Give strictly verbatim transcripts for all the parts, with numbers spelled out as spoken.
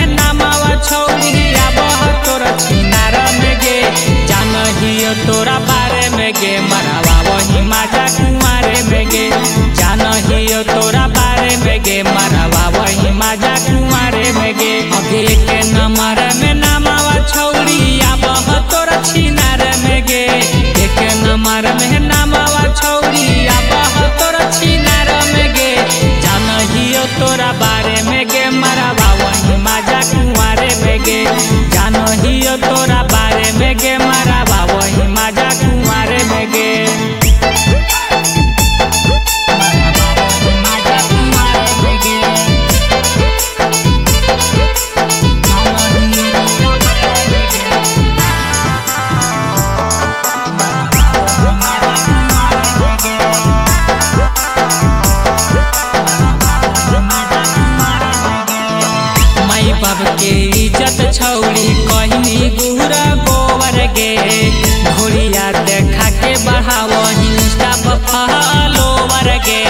में नामावा छौरी आबह तोरा छिनार में गे जानहियो तोरा बारे में गे मरवा वही माजा कुंवारे में गे जानहियो तोरा बारे में गे मरवा वही माजा कुंवारे में गे अभी के नंबर में नामावा छौरी आबह तोरा छिनार में गे एक नंबर में नामावा छौरी आबह तोरा छिनार में गे जानहियो तोरा बारे में गे मरवा वही माजा कुंवारे में गे जानहियो तोरा बारे में गे मरवा वही माजा कुंवारे में गे बाप के इज्जत छौड़ी कहनी गुहरा गोबर गे घोड़िया देखा के बढ़ाव इंस्टा पर फॉलोवर गे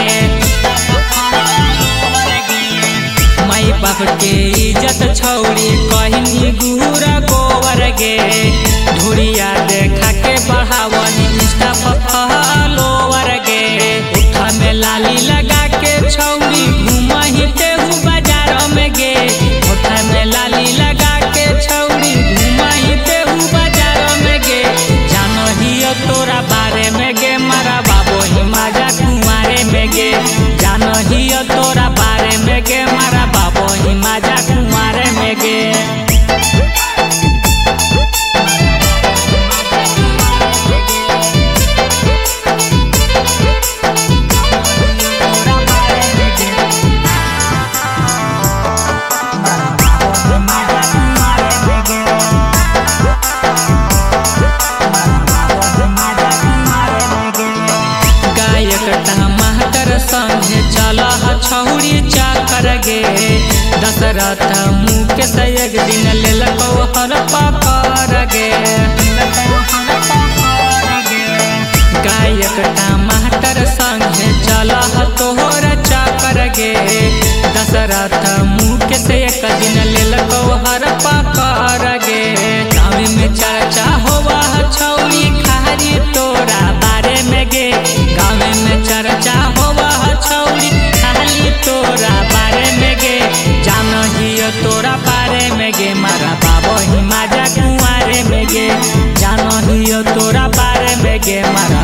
माई बाप के इज्जत छौड़ी कहनी गुहरा गोबर गे घोड़िया देखा के बढ़ाव इंस्टा पर फॉलोवर गे उठा में लाली लगा के छौड़ी घूमही तेहू बाजार में गे में लाली लगा के छौड़ी घुमाई तेहू बाजार में गे जानहियो तोरा बारे में गे मरवा वही माजा कुंवारे में गे जानहियो तोरा बारे में गे मरवा वही माजा कुंवारे में गे संगे चलह छौरी चाकर गे दशरथ मुकेश एक दिन लेलको हर पकड़ गे गायक टमाटर संगे चलह तोहर चाकर गे दशरथ मुकेश एक दिन लेलको हर पकड़ गे गाँव में चर्चा होवा छौरी खारी तोरा बारे में गे गाँव में चर्चा होवा छौरी खाली तोरा बारे में गे जानहियो तोरा बारे में गे मरवा वही माजा कुंवारे में गे जानहियो तोरा बारे में गे मरवा